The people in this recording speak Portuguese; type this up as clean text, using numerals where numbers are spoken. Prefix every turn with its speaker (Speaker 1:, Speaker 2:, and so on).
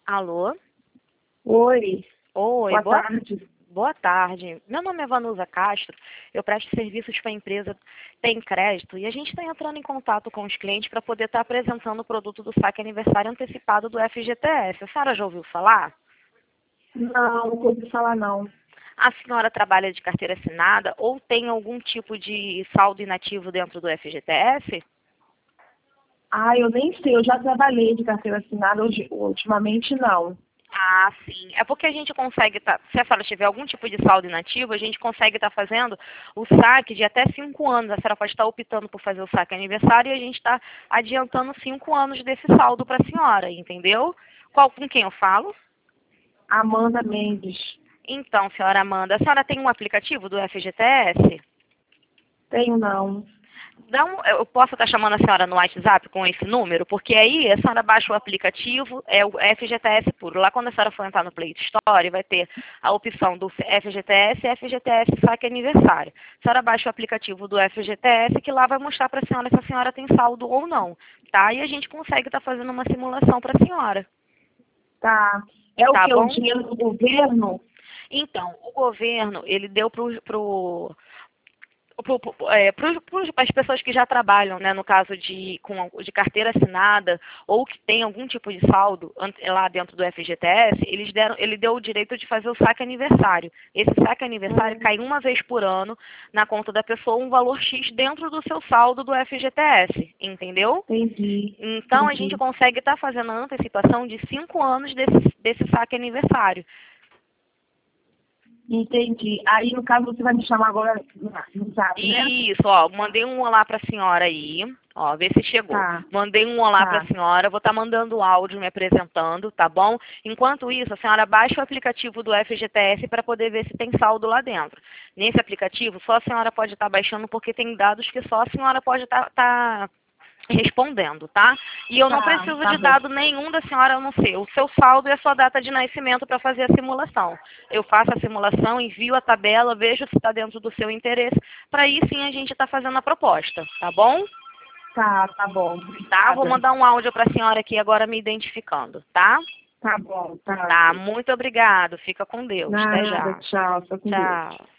Speaker 1: Alô?
Speaker 2: Oi,
Speaker 1: Oi,
Speaker 2: boa tarde.
Speaker 1: boa tarde. Meu nome é Vanusa Castro, eu presto serviços para a empresa Tem Crédito e a gente está entrando em contato com os clientes para poder estar apresentando o produto do saque aniversário antecipado do FGTS. A senhora já ouviu falar?
Speaker 2: Não ouvi falar não.
Speaker 1: A senhora trabalha de carteira assinada ou tem algum tipo de saldo inativo dentro do FGTS?
Speaker 2: Eu nem sei, eu já trabalhei de carteira assinada, ultimamente não.
Speaker 1: Ah, sim. É porque a gente consegue se a senhora tiver algum tipo de saldo inativo, a gente consegue estar fazendo o saque de até 5 anos. A senhora pode estar optando por fazer o saque aniversário e a gente está adiantando 5 anos desse saldo para a senhora, entendeu? Com quem eu falo?
Speaker 2: Amanda Mendes.
Speaker 1: Então, senhora Amanda, a senhora tem um aplicativo do FGTS?
Speaker 2: Tenho não.
Speaker 1: Eu posso estar chamando a senhora no WhatsApp com esse número, porque aí a senhora baixa o aplicativo, é o FGTS puro. Lá quando a senhora for entrar no Play Store, vai ter a opção do FGTS e FGTS Saque Aniversário. A senhora baixa o aplicativo do FGTS, que lá vai mostrar para a senhora se a senhora tem saldo ou não, tá? E a gente consegue estar fazendo uma simulação para a senhora,
Speaker 2: Tá. É o
Speaker 1: tá
Speaker 2: que? O
Speaker 1: bom?
Speaker 2: dinheiro do governo?
Speaker 1: Então, o governo, ele deu para para as pessoas que já trabalham, né, no caso de carteira assinada ou que tem algum tipo de saldo lá dentro do FGTS, ele deu o direito de fazer o saque aniversário. Esse saque aniversário cai uma vez por ano na conta da pessoa um valor X dentro do seu saldo do FGTS, entendeu?
Speaker 2: Entendi.
Speaker 1: Então a gente
Speaker 2: Entendi.
Speaker 1: consegue estar fazendo a antecipação de 5 anos desse saque aniversário.
Speaker 2: Entendi. Aí, no caso, você vai me chamar agora no Zap, né?
Speaker 1: Isso, ó, mandei um olá para a senhora aí, ó, vê se chegou.
Speaker 2: Tá,
Speaker 1: Mandei um olá para a
Speaker 2: tá.
Speaker 1: senhora, vou estar mandando áudio me apresentando, tá bom? Enquanto isso, a senhora baixa o aplicativo do FGTS para poder ver se tem saldo lá dentro. Nesse aplicativo, só a senhora pode estar baixando porque tem dados que só a senhora pode estar respondendo, tá? E eu não
Speaker 2: Tá,
Speaker 1: preciso
Speaker 2: tá
Speaker 1: de
Speaker 2: bom.
Speaker 1: dado nenhum da senhora a não ser o seu saldo e a sua data de nascimento para fazer a simulação. Eu faço a simulação, envio a tabela, vejo se está dentro do seu interesse, para aí sim a gente está fazendo a proposta, tá bom?
Speaker 2: Tá bom.
Speaker 1: Tá? Vou
Speaker 2: Obrigada.
Speaker 1: mandar um áudio para a senhora aqui agora me identificando, tá?
Speaker 2: Tá bom, tá.
Speaker 1: Tá, muito obrigado. Fica com Deus. Até
Speaker 2: Nada,
Speaker 1: já.
Speaker 2: tchau. Fica com Deus.
Speaker 1: Tchau.